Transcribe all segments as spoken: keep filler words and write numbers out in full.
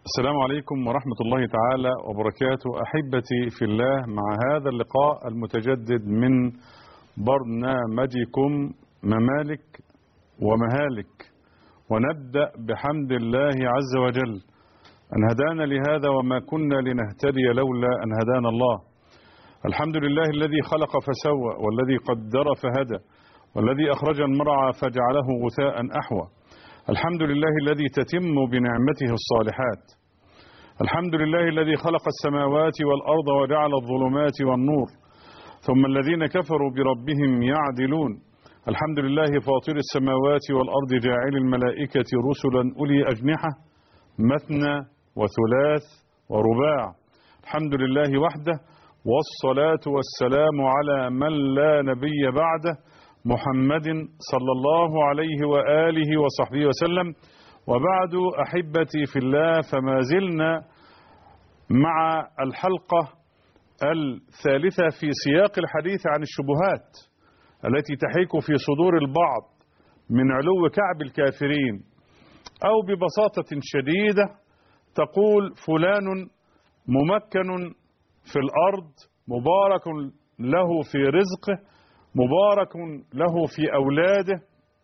السلام عليكم ورحمة الله تعالى وبركاته. أحبتي في الله، مع هذا اللقاء المتجدد من برنامجكم ممالك ومهالك، ونبدأ بحمد الله عز وجل أن هدانا لهذا وما كنا لنهتدي لولا أن هدانا الله. الحمد لله الذي خلق فسوى، والذي قدر فهدى، والذي أخرج المرعى فجعله غثاء أحوى. الحمد لله الذي تتم بنعمته الصالحات. الحمد لله الذي خلق السماوات والأرض وجعل الظلمات والنور، ثم الذين كفروا بربهم يعدلون. الحمد لله فاطر السماوات والأرض جاعل الملائكة رسلا أولي أجنحة مثنى وثلاث ورباع. الحمد لله وحده، والصلاة والسلام على من لا نبي بعده، محمد صلى الله عليه وآله وصحبه وسلم. وبعد، أحبتي في الله، فما زلنا مع الحلقة الثالثة في سياق الحديث عن الشبهات التي تحيك في صدور البعض من علو كعب الكافرين، أو ببساطة شديدة تقول فلان ممكن في الأرض، مبارك له في رزقه، مبارك له في أولاده،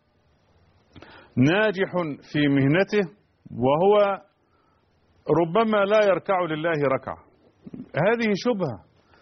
ناجح في مهنته، وهو ربما لا يركع لله ركعة. هذه شبهة،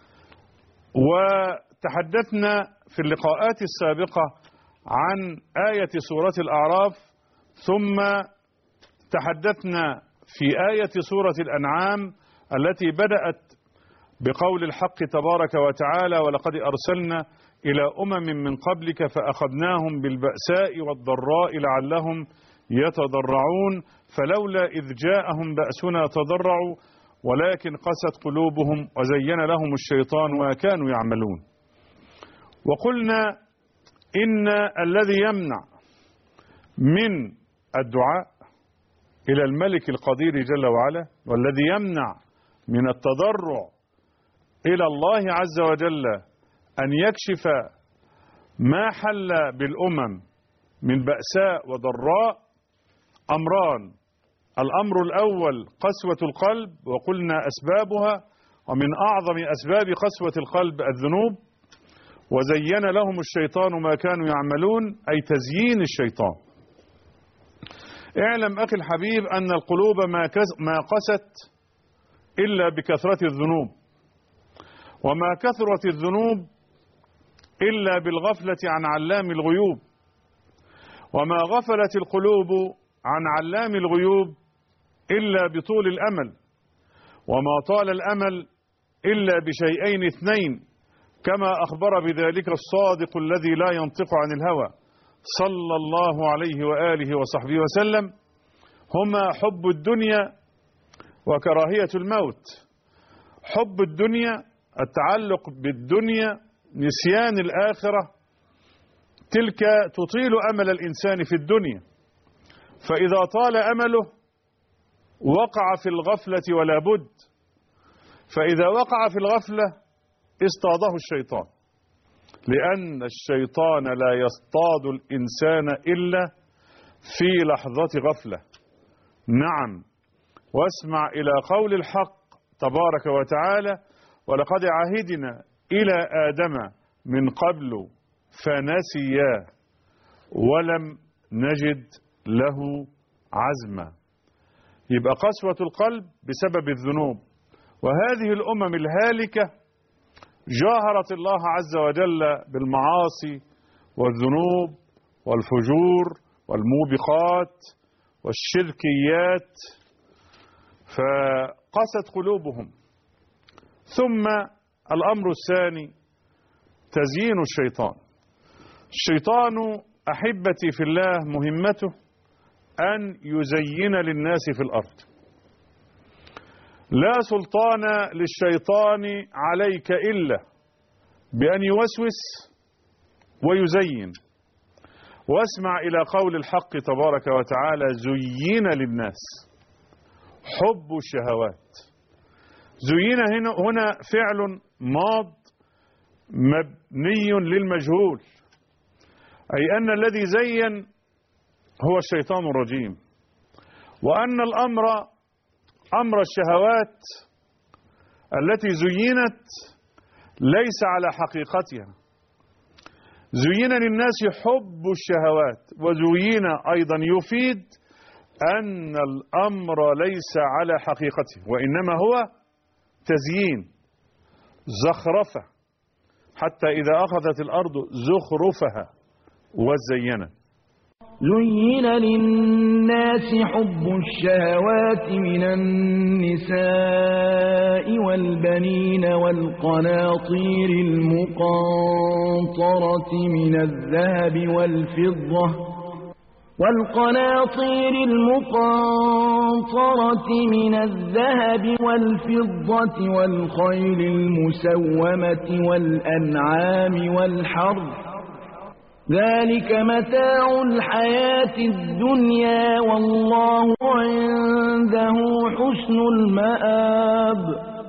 وتحدثنا في اللقاءات السابقة عن آية سورة الأعراف، ثم تحدثنا في آية سورة الأنعام التي بدأت بقول الحق تبارك وتعالى: ولقد أرسلنا إلى أمم من قبلك فأخذناهم بالبأساء والضراء لعلهم يتضرعون فلولا إذ جاءهم بأسنا تضرعوا ولكن قست قلوبهم وزين لهم الشيطان ما كانوا يعملون. وقلنا إن الذي يمنع من الدعاء إلى الملك القدير جل وعلا، والذي يمنع من التضرع إلى الله عز وجل أن يكشف ما حل بالأمم من بأساء وضراء، أمران: الأمر الأول قسوة القلب، وقلنا أسبابها، ومن أعظم أسباب قسوة القلب الذنوب. وزين لهم الشيطان ما كانوا يعملون، أي تزيين الشيطان. اعلم أخي الحبيب أن القلوب ما قست إلا بكثرة الذنوب، وما كثرت الذنوب إلا بالغفلة عن علام الغيوب، وما غفلت القلوب عن علام الغيوب إلا بطول الأمل، وما طال الأمل إلا بشيئين اثنين، كما أخبر بذلك الصادق الذي لا ينطق عن الهوى صلى الله عليه وآله وصحبه وسلم: هما حب الدنيا وكراهية الموت. حب الدنيا، التعلق بالدنيا، نسيان الآخرة، تلك تطيل أمل الإنسان في الدنيا، فإذا طال أمله وقع في الغفلة ولا بد، فإذا وقع في الغفلة اصطاده الشيطان، لأن الشيطان لا يصطاد الإنسان إلا في لحظة غفلة. نعم، واسمع إلى قول الحق تبارك وتعالى: ولقد عهدنا إلى آدم من قبل فنسيا ولم نجد له عزما. يبقى قسوة القلب بسبب الذنوب. وهذه الأمم الهالكة جاهرت الله عز وجل بالمعاصي والذنوب والفجور والموبقات والشركيات، فقست قلوبهم. ثم الأمر الثاني تزيين الشيطان. الشيطان أحبتي في الله مهمته أن يزين للناس في الأرض. لا سلطان للشيطان عليك إلا بأن يوسوس ويزين. واسمع إلى قول الحق تبارك وتعالى: زين للناس حب الشهوات. زين هنا, هنا فعل ماض مبني للمجهول، أي أن الذي زين هو الشيطان الرجيم، وأن الأمر أمر الشهوات التي زينت ليس على حقيقتها. زين للناس حب الشهوات، وزين أيضا يفيد أن الأمر ليس على حقيقته، وإنما هو تزيين، زخرفة، حتى إذا أخذت الأرض زخرفها وزينت. زين للناس حب الشهوات من النساء والبنين والقناطير المقنطرة من الذهب والفضة والقناطير المقنطرة من الذهب والفضة والخيل المسومة والأنعام والحرث، ذلك متاع الحياة الدنيا والله عنده حسن المآب.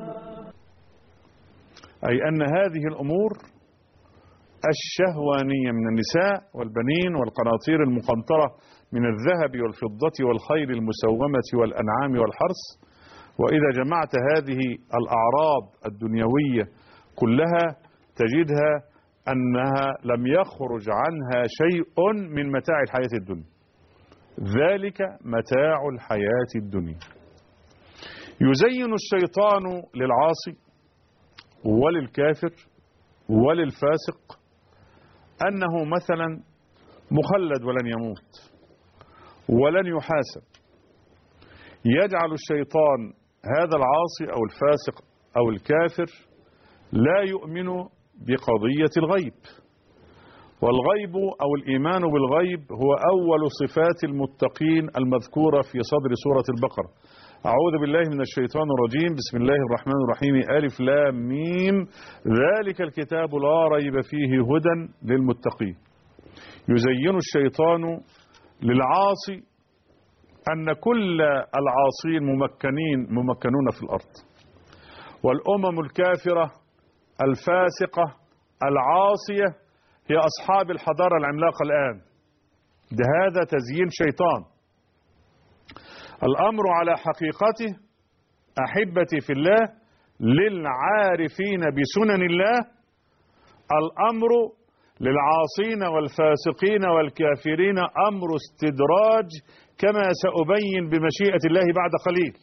أي أن هذه الأمور الشهوانية من النساء والبنين والقناطير المقنطرة من الذهب والفضة والخيل المسومة والأنعام والحرث، وإذا جمعت هذه الأعراض الدنيوية كلها تجدها أنها لم يخرج عنها شيء من متاع الحياة الدنيا. ذلك متاع الحياة الدنيا. يزين الشيطان للعاصي وللكافر وللفاسق أنه مثلا مخلد ولن يموت ولن يحاسب. يجعل الشيطان هذا العاصي أو الفاسق أو الكافر لا يؤمن بقضية الغيب، والغيب أو الإيمان بالغيب هو أول صفات المتقين المذكورة في صدر سورة البقرة. أعوذ بالله من الشيطان الرجيم، بسم الله الرحمن الرحيم، ألف لام ميم، ذلك الكتاب لا ريب فيه هدى للمتقين. يزين الشيطان للعاصي أن كل العاصين ممكنين ممكنون في الأرض، والأمم الكافرة الفاسقة العاصية هي أصحاب الحضارة العملاقة الآن. ده هذا تزيين شيطان. الأمر على حقيقته أحبتي في الله للعارفين بسنن الله، الأمر للعاصين والفاسقين والكافرين أمر استدراج، كما سأبين بمشيئة الله بعد قليل.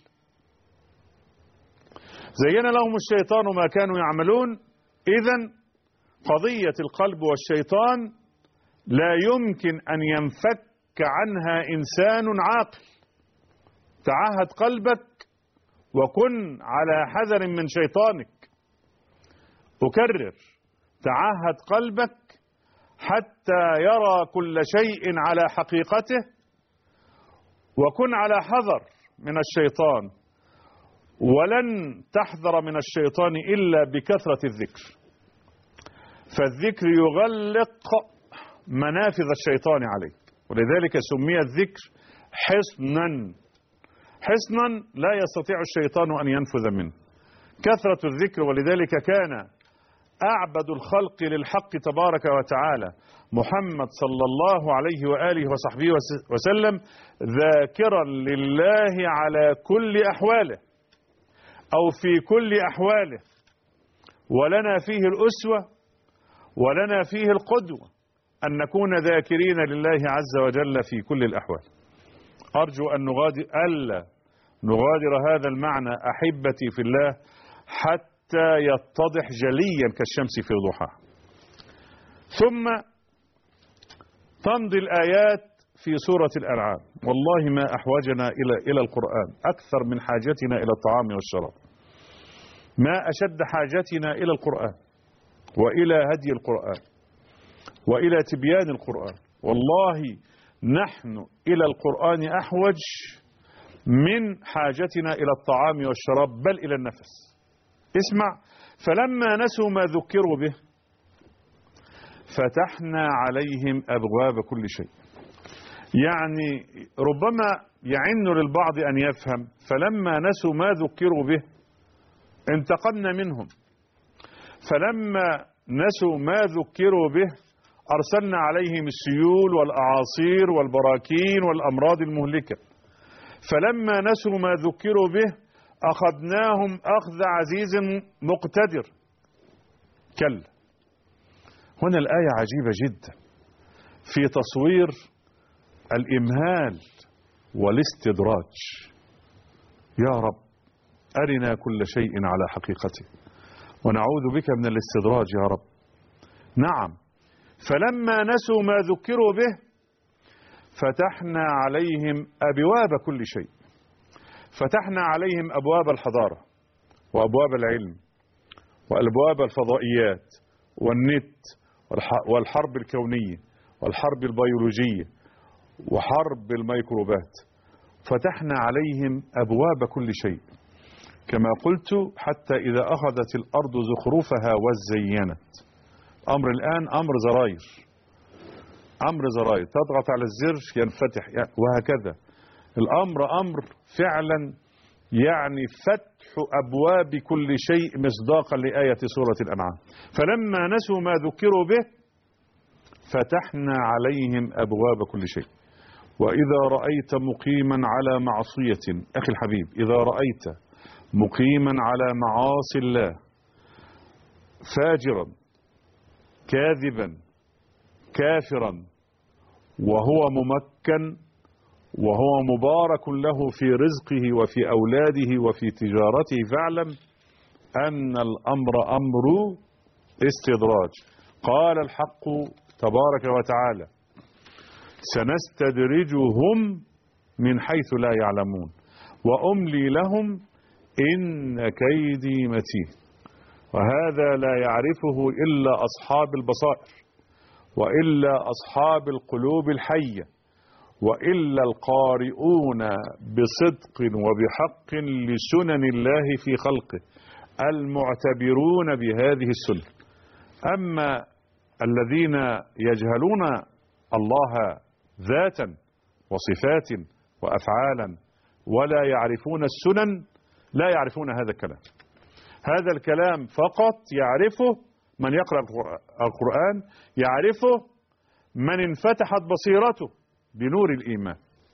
زين لهم الشيطان ما كانوا يعملون. إذن قضية القلب والشيطان لا يمكن أن ينفك عنها إنسان عاقل. تعهد قلبك وكن على حذر من شيطانك. أكرر، تعهد قلبك حتى يرى كل شيء على حقيقته، وكن على حذر من الشيطان، ولن تحذر من الشيطان إلا بكثرة الذكر، فالذكر يغلق منافذ الشيطان عليك، ولذلك سمي الذكر حصنا. حصنا لا يستطيع الشيطان أن ينفذ منه. كثرة الذكر، ولذلك كان أعبد الخلق للحق تبارك وتعالى محمد صلى الله عليه وآله وصحبه وسلم ذاكرا لله على كل أحواله أو في كل أحواله، ولنا فيه الأسوة ولنا فيه القدوة أن نكون ذاكرين لله عز وجل في كل الأحوال. أرجو أن نغادر ألا نغادر هذا المعنى أحبتي في الله حتى يتضح جليا كالشمس في ضحاها. ثم تمضي الآيات في سورة الأنعام. والله ما أحوجنا إلى إلى القرآن أكثر من حاجتنا إلى الطعام والشراب. ما أشد حاجتنا إلى القرآن وإلى هدي القرآن وإلى تبيان القرآن. والله نحن إلى القرآن أحوج من حاجتنا إلى الطعام والشراب، بل إلى النفس. اسمع، فلما نسوا ما ذكروا به فتحنا عليهم أبواب كل شيء. يعني ربما يعن للبعض أن يفهم فلما نسوا ما ذكروا به انتقمنا منهم، فلما نسوا ما ذكروا به أرسلنا عليهم السيول والأعاصير والبراكين والأمراض المهلكة، فلما نسوا ما ذكروا به أخذناهم أخذ عزيز مقتدر. كلا. هنا الآية عجيبة جدا في تصوير الإمهال والاستدراج. يا رب أرنا كل شيء على حقيقته ونعوذ بك من الاستدراج يا رب. نعم، فلما نسوا ما ذكروا به فتحنا عليهم أبواب كل شيء. فتحنا عليهم أبواب الحضارة وأبواب العلم وأبواب الفضائيات والنت والحرب الكونية والحرب البيولوجية وحرب الميكروبات. فتحنا عليهم أبواب كل شيء كما قلت، حتى إذا أخذت الأرض زخرفها وزينت. أمر الآن أمر زراير، أمر زراير، تضغط على الزر ينفتح وهكذا. الأمر أمر فعلا يعني فتح أبواب كل شيء مصداقا لآية سورة الأنعام. فلما نسوا ما ذكروا به فتحنا عليهم أبواب كل شيء. وإذا رأيت مقيما على معصية، أخي الحبيب، إذا رأيت مقيما على معاصي الله فاجرا كاذبا كافرا وهو ممكن وهو مبارك له في رزقه وفي أولاده وفي تجارته، فاعلم أن الأمر أمر استدراج. قال الحق تبارك وتعالى: سنستدرجهم من حيث لا يعلمون وأملي لهم إن كيدي متين. وهذا لا يعرفه إلا أصحاب البصائر وإلا أصحاب القلوب الحية وإلا القارئون بصدق وبحق لسنن الله في خلقه المعتبرون بهذه السنة. أما الذين يجهلون الله ذاتا وصفات وأفعالا ولا يعرفون السنن لا يعرفون هذا الكلام. هذا الكلام فقط يعرفه من يقرأ القرآن، يعرفه من انفتحت بصيرته بنور الإيمان.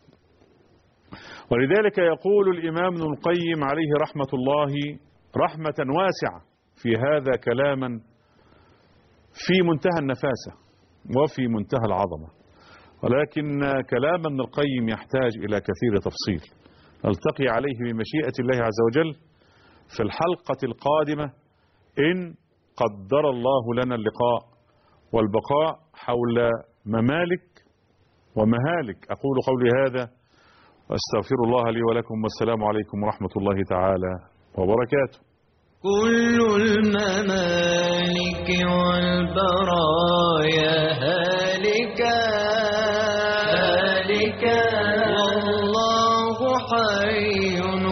ولذلك يقول الإمام ابن القيم عليه رحمة الله رحمة واسعة في هذا كلاما في منتهى النفاسة وفي منتهى العظمة، ولكن كلام ابن القيم يحتاج إلى كثير تفصيل. نلتقي عليه بمشيئة الله عز وجل في الحلقة القادمة إن قدر الله لنا اللقاء والبقاء حول ممالك ومهالك. أقول قولي هذا وأستغفر الله لي ولكم، والسلام عليكم ورحمة الله تعالى وبركاته. كل الممالك والبرايا هالكا هالكا والله حي